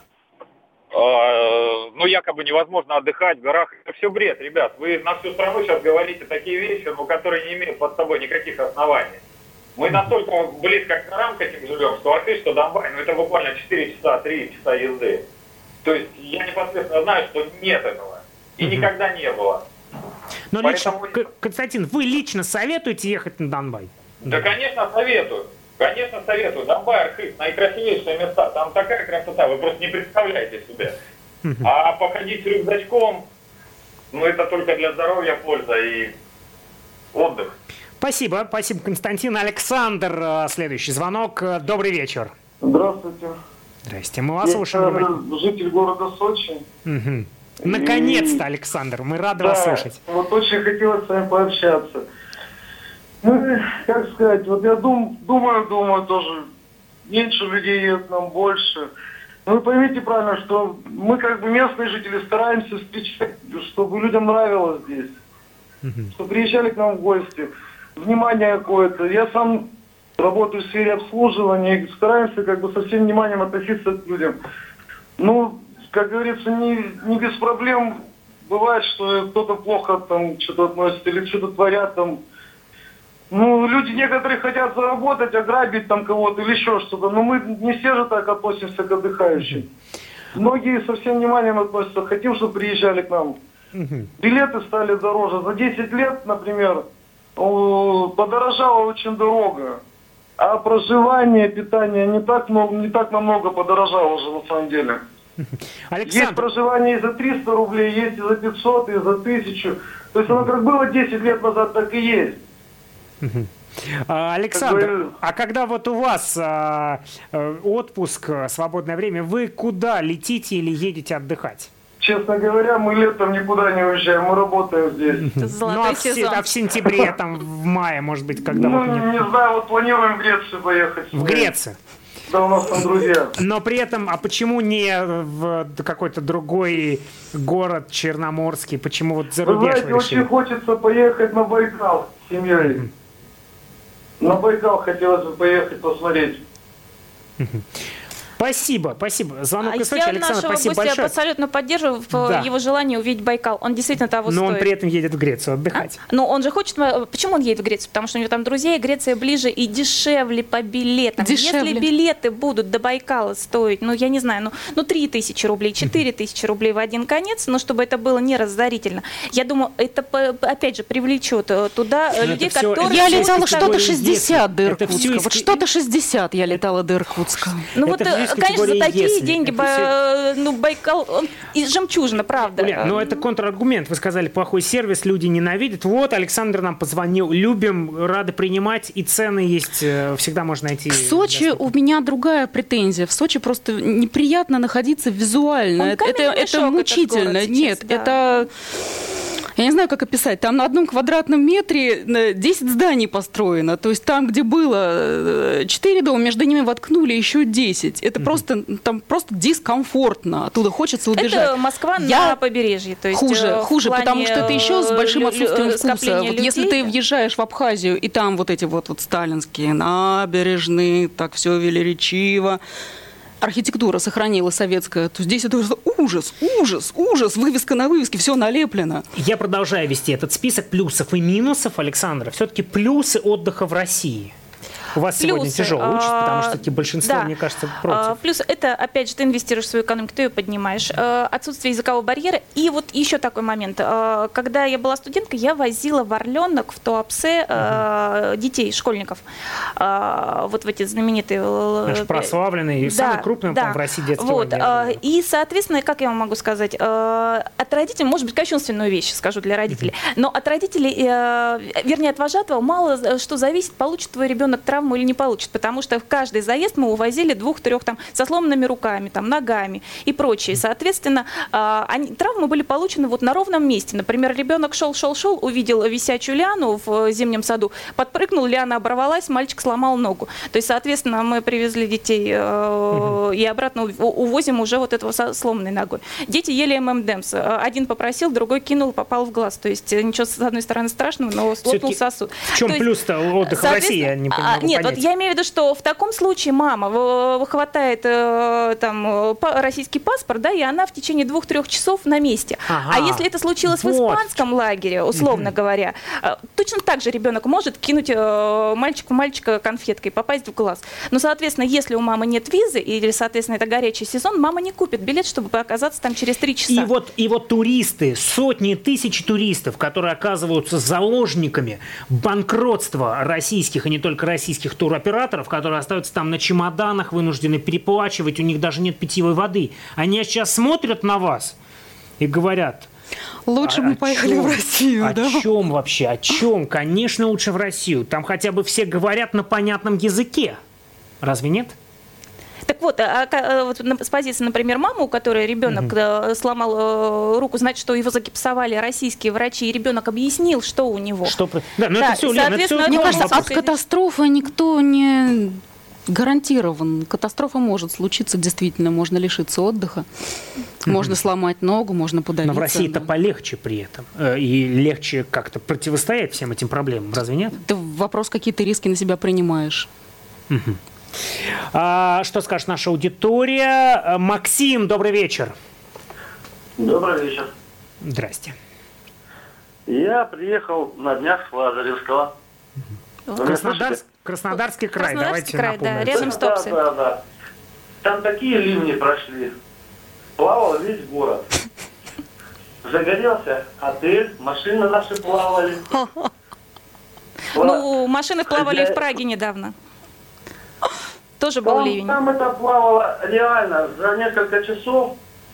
Э, ну, якобы невозможно отдыхать в горах. Это все бред, ребят. Вы на всю страну сейчас говорите такие вещи, ну, которые не имеют под собой никаких оснований. Мы настолько близко к горам к этим живем, что Архыз, что Донбай, ну, это буквально четыре часа, три часа езды. То есть я непосредственно знаю, что нет этого. И угу. никогда не было. Но Поэтому... лично, Константин, вы лично советуете ехать на Донбай? Да, конечно, советую. Конечно, советую. Донбай, Архыз, наикрасивейшие места. Там такая красота, вы просто не представляете себе. А походить с рюкзачком, ну, это только для здоровья польза и отдых. Спасибо, спасибо, Константин. Александр, следующий звонок. Добрый вечер. Здравствуйте. Здрасте, мы вас Я слушаем. Житель города Сочи. Угу. Наконец-то, Александр, мы рады да, вас слушать. Вот очень хотелось с вами пообщаться. Ну, как сказать, вот я дум, думаю, думаю тоже, меньше людей едет, нам больше. Но вы поймите правильно, что мы как бы местные жители стараемся встречать, чтобы людям нравилось здесь. Mm-hmm. Чтобы приезжали к нам в гости. Внимание какое-то. Я сам работаю в сфере обслуживания и стараемся как бы со всем вниманием относиться к людям. Ну, как говорится, не, не без проблем бывает, что кто-то плохо там что-то относится или что-то творят там. Ну, люди некоторые хотят заработать, ограбить там кого-то или еще что-то, но мы не все же так относимся к отдыхающим. Многие со всем вниманием относятся, хотим, чтобы приезжали к нам. Билеты стали дороже. За десять лет, например, подорожало очень дорого. А проживание, питание не так, много, не так намного подорожало уже на самом деле. Александр. Есть проживание и за триста рублей, есть и за пятьсот, и за тысячу. То есть оно как было десять лет назад, так и есть. Александр, как бы... а когда вот у вас а, отпуск, свободное время, вы куда летите или едете отдыхать? Честно говоря, мы летом никуда не уезжаем, мы работаем здесь. Ну, а в, а в сентябре, там, в мае, может быть, когда... Ну, вот не, не знаю, вот планируем в Грецию поехать. В Грецию? Да, у нас там друзья. Но при этом, а почему не в какой-то другой город черноморский? Почему вот за рубеж? Вы знаете, очень хочется поехать на Байкал с семьей. Mm-hmm. На Байкал хотелось бы поехать посмотреть. Mm-hmm. Спасибо, спасибо. Звонок из Сочи, Я Александр, нашего спасибо гостя большое. абсолютно поддерживаю в да. его желании увидеть Байкал. Он действительно того Но стоит. Но он при этом едет в Грецию отдыхать. А? Но он же хочет... Почему он едет в Грецию? Потому что у него там друзья, и Греция ближе и дешевле по билетам. Дешевле. Если билеты будут до Байкала стоить, ну, я не знаю, ну, ну три тысячи рублей, четыре тысячи рублей в один конец, но чтобы это было не разорительно, я думаю, это, опять же, привлечет туда но людей, все, которые... Я летала что-то шестьдесят до Иркутска. Все... Вот что-то шестьдесят я летала до Иркутска. Ну, вот, конечно, за такие деньги, ба, ну, Байкал, он и жемчужина, правда. Уля, но это контраргумент. Вы сказали, плохой сервис, люди ненавидят. Вот, Александр нам позвонил. Любим, рады принимать, и цены есть, всегда можно найти. В Сочи доступно. У меня другая претензия. В Сочи просто неприятно находиться визуально. Это, это, это мучительно. Сейчас, Нет, да. это... Я не знаю, как описать. Там на одном квадратном метре десять зданий построено. То есть там, где было четыре дома, между ними воткнули еще десять. Это mm-hmm. просто, там просто дискомфортно. Оттуда хочется убежать. Это Москва Я... на побережье. То есть хуже, хуже, потому что это еще с большим отсутствием вкуса. Вот если ты въезжаешь в Абхазию, и там вот эти вот, вот сталинские набережные, так все велеречиво. Архитектура сохранила советская, то здесь это ужас, ужас, ужас, вывеска на вывеске, все налеплено. Я продолжаю вести этот список плюсов и минусов, Александра. Все-таки плюсы отдыха в России. У вас плюсы, сегодня тяжелый участь, потому что таки большинство, да. мне кажется, против. Плюс это, опять же, ты инвестируешь в свою экономику, ты ее поднимаешь. Отсутствие языкового барьера. И вот еще такой момент. Когда я была студенткой, я возила в Орленок, в Туапсе uh-huh. детей, школьников. Вот в эти знаменитые... Наш прославленный и да, самый крупный да. в России детский вот. лагерь. И, соответственно, как я вам могу сказать, от родителей, может быть, кощунственную вещь скажу для родителей, uh-huh. но от родителей, вернее, от вожатого мало что зависит, получит твой ребенок травму травму или не получат, потому что в каждый заезд мы увозили двух-трех там со сломанными руками, там, ногами и прочее. Соответственно, они, травмы были получены вот на ровном месте. Например, ребенок шел-шел-шел, увидел висячую лиану в зимнем саду, подпрыгнул, лиана оборвалась, мальчик сломал ногу. То есть, соответственно, мы привезли детей э, и обратно увозим уже вот этого со сломанной ногой. Дети ели эм эм дэмс. Один попросил, другой кинул, попал в глаз. То есть ничего, с одной стороны, страшного, но лопнул сосуд. В чем плюс-то отдыха в России? Я не могу а, нет, понять. вот я имею в виду, что в таком случае мама хватает э, там, российский паспорт, да, и она в течение двух-трех часов на месте. Ага. А если это случилось вот. в испанском лагере, условно mm-hmm. говоря, точно так же ребенок может кинуть э, мальчик в мальчика конфеткой, попасть в глаз. Но, соответственно, если у мамы нет визы, или, соответственно, это горячий сезон, мама не купит билет, чтобы оказаться там через три часа. И вот, и вот туристы, сотни тысяч туристов, которые оказываются заложниками банкротства российских и не только российских туроператоров, которые остаются там на чемоданах, вынуждены переплачивать, у них даже нет питьевой воды. Они сейчас смотрят на вас и говорят... Лучше бы поехали чем? в Россию, о да? О чем вообще? О чем? Конечно, лучше в Россию. Там хотя бы все говорят на понятном языке. Разве нет? Так вот, а, а, вот с позиции, например, мамы, у которой ребенок mm-hmm. сломал э, руку, значит, что его загипсовали российские врачи, и ребенок объяснил, что у него. Что... Да, но да, это все, Лена, это все... Мне кажется, от катастрофы никто не... гарантирован. Катастрофа может случиться, действительно, можно лишиться отдыха, mm-hmm. можно сломать ногу, можно подавиться. Но в России это да. полегче при этом. И легче как-то противостоять всем этим проблемам, разве нет? Это вопрос, какие ты риски на себя принимаешь. Mm-hmm. А, что скажет наша аудитория? Максим, добрый вечер. Добрый вечер. Здрасте. Я приехал на днях с Лазаревского. Краснодарск, Краснодарский край, Краснодарский давайте край, напомним. да, рядом с Туапсе. Да, да, да. Там такие ливни прошли. Плавал весь город. Загорелся отель, машины наши плавали. Ну, машины плавали в Праге недавно. Тоже был там, ливень. Там это плавало реально за несколько часов.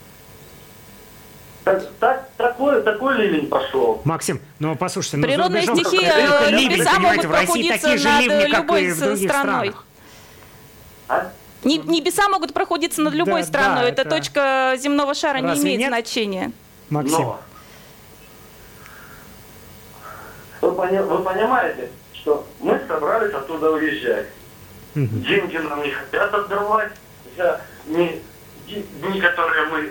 Так, так, такой, такой ливень пошел. Максим, ну послушайте, ну, природные стихии небеса могут прохудиться над любой страной. А? Небеса могут прохудиться над любой да, страной. Да, это, это точка земного шара Разве не имеет нет? значения. Максим. Но, вы, пони, вы понимаете, что мы собрались оттуда уезжать. Угу. Деньги нам не хотят отдавать за дни, дни, которые мы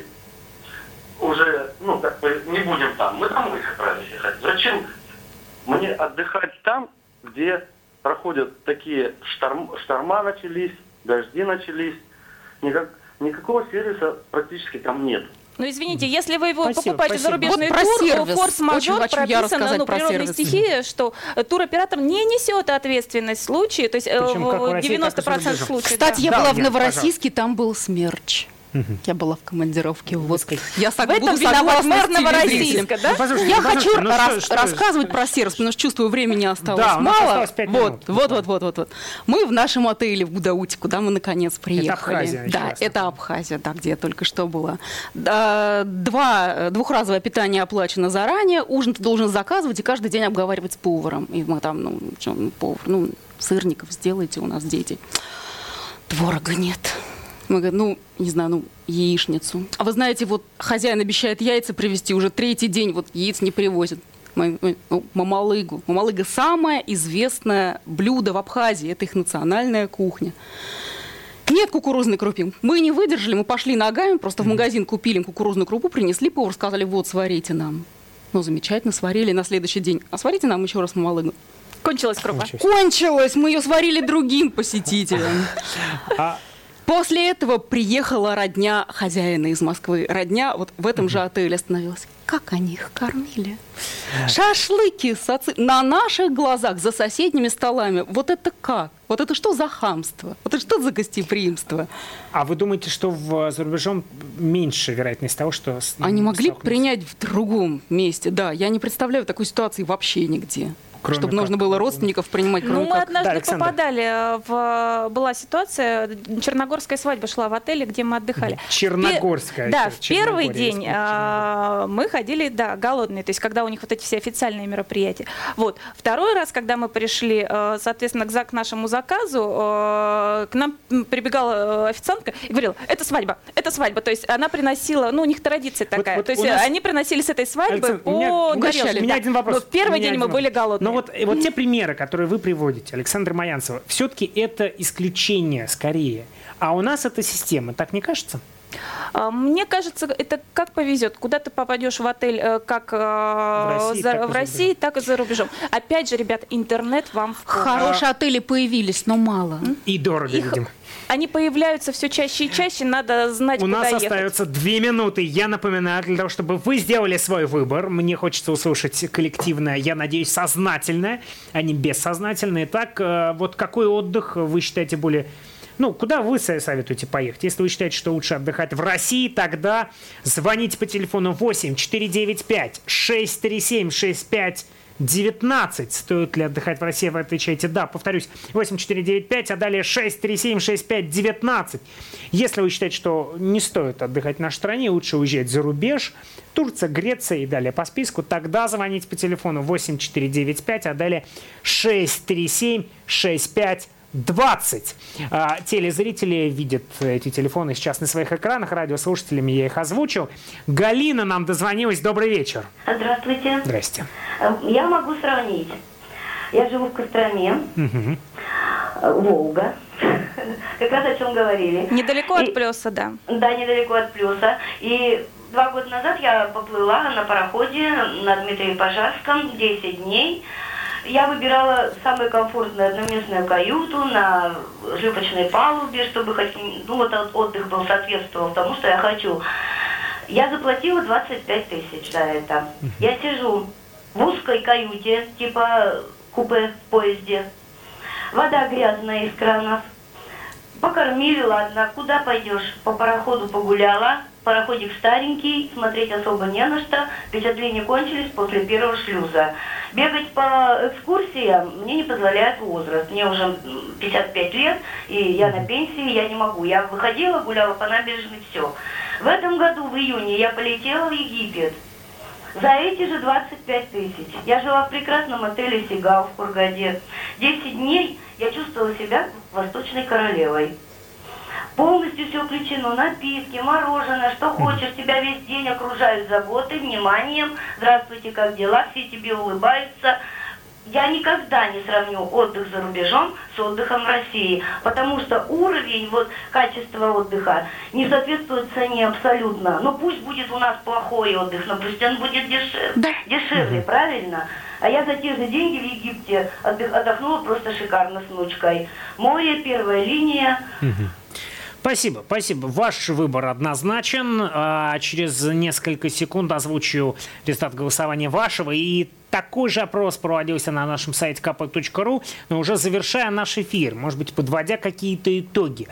уже, ну, как бы не будем там. Мы домой собрались ехать. Зачем мне отдыхать там, где проходят такие шторм, шторма начались, дожди начались? Никак, никакого сервиса практически там нет. Ну, извините, если вы его спасибо, покупаете спасибо. зарубежный вот тур, форс-мажор прописано, ну, природные стихии, что туроператор не несет ответственность в случае, то есть Причем, в девяносто процентов случаев. Кстати, да. я да, была нет, в Новороссийске, пожалуйста. Там был смерч. Я была в командировке в Москве. Я в этом виноват мэр Новороссийска, да? Ну, я хочу ну, рас, что, рассказывать что, про сервис, потому что чувствую, времени осталось да, мало. Осталось вот, вот, вот, вот, вот, вот. Мы в нашем отеле в Гудауте, куда мы наконец приехали. Это Абхазия. Да, это Абхазия, да, где я только что была. Два, двухразовое питание оплачено заранее, ужин ты должен заказывать и каждый день обговаривать с поваром. И мы там, ну, что, повар, ну, сырников сделайте, у нас дети. Творога нет. Мы говорим, ну, не знаю, ну, яичницу. А вы знаете, вот хозяин обещает яйца привезти, уже третий день вот яиц не привозят. Мы, мы, ну, мамалыгу. Мамалыга – самое известное блюдо в Абхазии. Это их национальная кухня. Нет кукурузной крупы. Мы не выдержали, мы пошли ногами, просто в магазин купили кукурузную крупу, принесли, повар сказали, вот, сварите нам. Ну, замечательно, сварили на следующий день. А сварите нам еще раз мамалыгу. Кончилась крупа. Кончилась, мы ее сварили другим посетителям. После этого приехала родня хозяина из Москвы. Родня вот в этом же отеле остановилась. Как они их кормили? Шашлыки саци... на наших глазах, за соседними столами. Вот это как? Вот это что за хамство? Вот это что за гостеприимство? А вы думаете, что в, за рубежом меньше вероятность того, что... Они могли принять в другом месте. Да, я не представляю такой ситуации вообще нигде. Кроме чтобы как? Нужно было родственников принимать, кроме Ну, мы как... однажды да, попадали в... Была ситуация, черногорская свадьба шла в отеле, где мы отдыхали. Черногорская. Да, в первый день а, мы ходили, да, голодные, то есть когда у них вот эти все официальные мероприятия. Вот. Второй раз, когда мы пришли, соответственно, к нашему заказу, к нам прибегала официантка и говорила, это свадьба, это свадьба. То есть она приносила, ну, у них традиция такая. Вот, вот то есть нас... они приносили с этой свадьбы Александр, по горелке. У меня один вопрос. Но в первый день мы один... были голодные. Но вот, вот те примеры, которые вы приводите, Александра Маянцева, все-таки это исключение скорее. А у нас это система, так не кажется? Мне кажется, это как повезет. Куда ты попадешь в отель, как в России, за, так, в России так и за рубежом. Опять же, ребят, интернет вам в помощь. Хорошие отели появились, но мало. И дорого, Их... видим. Они появляются все чаще и чаще, надо знать, У куда нас ехать. остается две минуты. Я напоминаю, для того, чтобы вы сделали свой выбор. Мне хочется услышать коллективное, я надеюсь, сознательное, а не бессознательное. Итак, вот какой отдых вы считаете более... Ну, куда вы советуете поехать? Если вы считаете, что лучше отдыхать в России, тогда звоните по телефону восемь четыре девять пять шесть три семь шесть пять девятнадцать. Стоит ли отдыхать в России? Вы отвечаете да. Повторюсь, восемь четыре девять пять, а далее шесть три семь шесть пять девятнадцать. Если вы считаете, что не стоит отдыхать в нашей стране, лучше уезжать за рубеж, Турция, Греция и далее по списку, тогда звоните по телефону восемь четыре девять пять, а далее шесть три семь шесть пять двадцать. А, телезрители видят эти телефоны сейчас на своих экранах, радиослушателями я их озвучил. Галина нам дозвонилась. Добрый вечер. Здравствуйте. Здрасте. Я могу сравнить. Я живу в Костроме. Угу. Волга. Как раз о чем говорили. Недалеко И, от Плеса, да. Да, недалеко от Плеса. И два года назад я поплыла на пароходе на Дмитрии Пожарском десять дней. Я выбирала самую комфортную одноместную каюту на шлюпочной палубе, чтобы хоть, ну, вот отдых был соответствовал тому, что я хочу. Я заплатила двадцать пять тысяч за это. Я сижу в узкой каюте, типа купе в поезде. Вода грязная из кранов. Покормили, ладно. Куда пойдешь? По пароходу погуляла. Пароходик старенький, смотреть особо не на что. Впечатления кончились после первого шлюза. Бегать по экскурсиям мне не позволяет возраст. Мне уже пятьдесят пять лет, и я на пенсии, я не могу. Я выходила, гуляла по набережной, все. В этом году, в июне, я полетела в Египет. За эти же двадцать пять тысяч. Я жила в прекрасном отеле «Сигал» в Хургаде. десять дней я чувствовала себя восточной королевой. Полностью все включено, напитки, мороженое, что хочешь, тебя весь день окружают заботой, вниманием. Здравствуйте, как дела? Все тебе улыбаются. Я никогда не сравню отдых за рубежом с отдыхом в России, потому что уровень, вот, качества отдыха не соответствует цене абсолютно. Но пусть будет у нас плохой отдых, но пусть он будет дешев... да. дешевле, угу. Правильно? А я за те же деньги в Египте отдых... отдохнула просто шикарно с внучкой. Море, первая линия. Угу. Спасибо, спасибо. Ваш выбор однозначен. А через несколько секунд озвучу результат голосования вашего. И такой же опрос проводился на нашем сайте ка пэ точка ру, но уже завершая наш эфир, может быть, подводя какие-то итоги.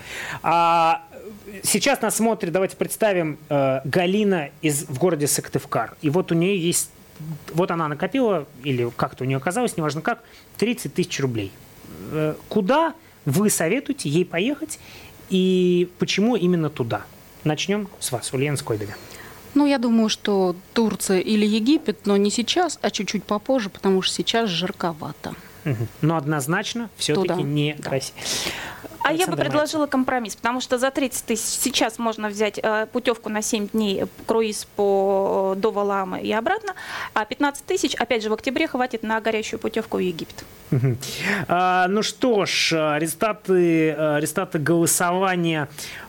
А сейчас нас смотрит, давайте представим, Галина из, в городе Сыктывкар. И вот у нее есть, вот она накопила, или как-то у нее оказалось, неважно как, тридцать тысяч рублей. Куда вы советуете ей поехать? И почему именно туда? Начнем с вас, Ульяна Скойдове. Ну, я думаю, что Турция или Египет, но не сейчас, а чуть-чуть попозже, потому что сейчас жарковато. Угу. Но однозначно все-таки Туда. не Да. Россия. А Александр я бы предложила компромисс, потому что за тридцать тысяч сейчас можно взять э, путевку на семь дней, круиз по, до Валаамы и обратно, а пятнадцать тысяч, опять же, в октябре хватит на горящую путевку в Египет. Угу. А, ну что ж, результаты, результаты голосования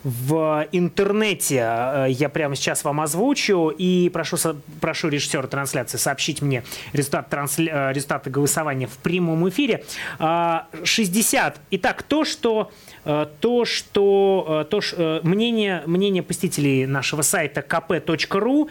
в интернете я прямо сейчас вам озвучу и прошу, прошу режиссера трансляции сообщить мне результат трансля... результаты голосования в прямом эфире. шестьдесят. Итак, то, что то, что, то, что мнение, мнение посетителей нашего сайта ка пэ точка ру,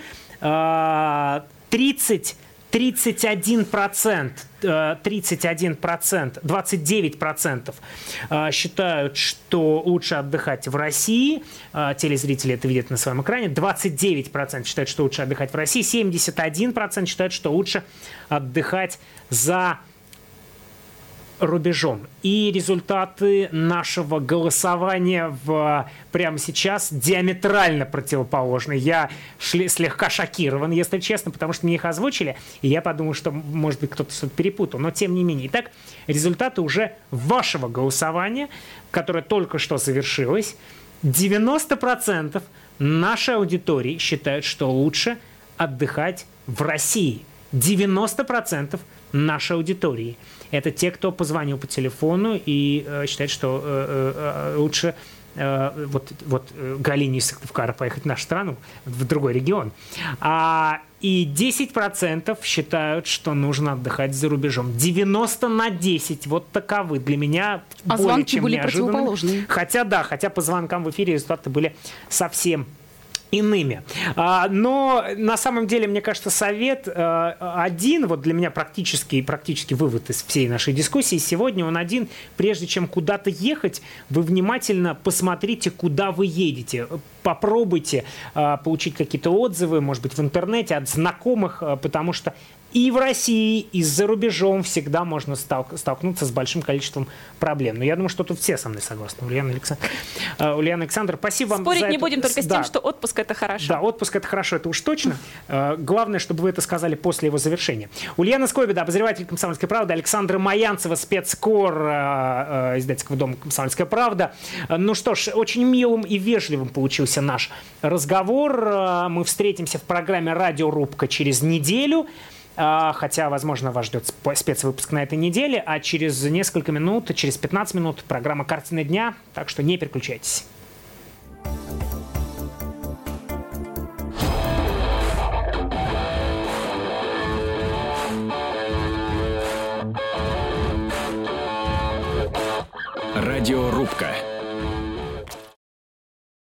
тридцать, тридцать один процент, тридцать один процент, двадцать девять процентов считают, что лучше отдыхать в России. Телезрители это видят на своем экране. двадцать девять процентов считают, что лучше отдыхать в России. семьдесят один процент считают, что лучше отдыхать за рубежом. И результаты нашего голосования в, прямо сейчас диаметрально противоположны. Я шли, слегка шокирован, если честно, потому что мне их озвучили, и я подумал, что, может быть, кто-то что-то перепутал. Но тем не менее. Итак, результаты уже вашего голосования, которое только что завершилось. девяносто процентов нашей аудитории считают, что лучше отдыхать в России. девяносто процентов нашей аудитории. Это те, кто позвонил по телефону и э, считает, что э, э, лучше э, вот, вот Галине из Сыктывкара поехать в нашу страну, в другой регион. А, и десять процентов считают, что нужно отдыхать за рубежом. девяносто на десять. Вот таковы. Для меня а более звонки чем были неожиданны. противоположные. Хотя да, хотя по звонкам в эфире результаты были совсем иными. А, но на самом деле, мне кажется, совет а, один, вот для меня практический, практически вывод из всей нашей дискуссии сегодня, он один. Прежде чем куда-то ехать, вы внимательно посмотрите, куда вы едете. Попробуйте а, получить какие-то отзывы, может быть, в интернете от знакомых, а, потому что и в России, и за рубежом всегда можно столк- столкнуться с большим количеством проблем. Но я думаю, что тут все со мной согласны. Ульяна Александр, uh, Ульяна Александр, спасибо вам Спорить за не это. будем только с да. тем, что отпуск – это хорошо. Да, отпуск – это хорошо, это уж точно. Uh, главное, чтобы вы это сказали после его завершения. Ульяна Скобида, обозреватель «Комсомольской правды», Александра Маянцева, спецкор uh, uh, издательского дома «Комсомольская правда». Uh, ну что ж, очень милым и вежливым получился наш разговор. Uh, мы встретимся в программе «Радиорубка» через неделю. Хотя, возможно, вас ждет спецвыпуск на этой неделе, а через несколько минут, через пятнадцать минут программа «Картина дня», так что не переключайтесь. Радиорубка.